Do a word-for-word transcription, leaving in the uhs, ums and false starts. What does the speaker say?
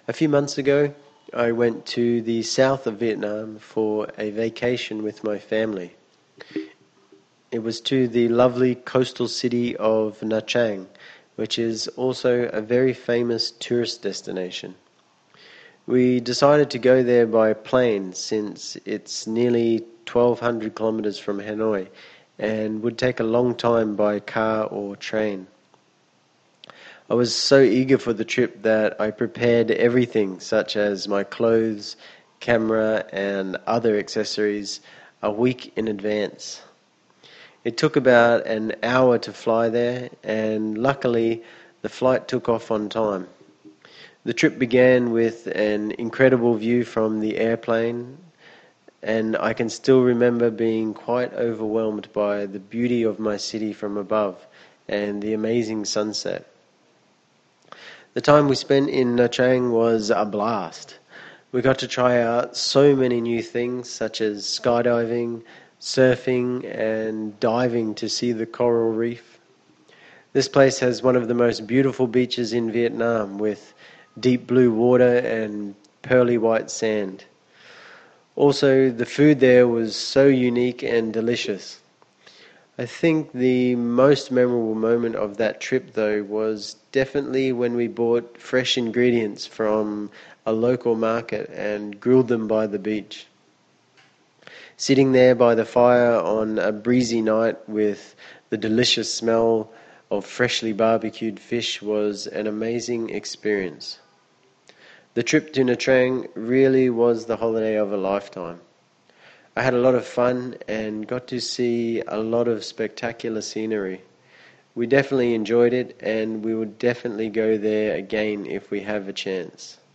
A few months ago, I went to the south of Vietnam for a vacation with my family. It was to the lovely coastal city of Nha Trang, which is also a very famous tourist destination. We decided to go there by plane since it's nearly twelve hundred kilometers from Hanoi and would take a long time by car or train. I was so eager for the trip that I prepared everything, such as my clothes, camera, and other accessories, a week in advance. It took about an hour to fly there, and luckily the flight took off on time. The trip began with an incredible view from the airplane, and I can still remember being quite overwhelmed by the beauty of my city from above and the amazing sunset. The time we spent in Nha Trang was a blast. We got to try out so many new things such as skydiving, surfing, and diving to see the coral reef. This place has one of the most beautiful beaches in Vietnam with deep blue water and pearly white sand. Also, the food there was so unique and delicious. I think the most memorable moment of that trip, though, was definitely when we bought fresh ingredients from a local market and grilled them by the beach. Sitting there by the fire on a breezy night with the delicious smell of freshly barbecued fish was an amazing experience. The trip to Nha Trang really was the holiday of a lifetime. I had a lot of fun and got to see a lot of spectacular scenery. We definitely enjoyed it, and we would definitely go there again if we have a chance.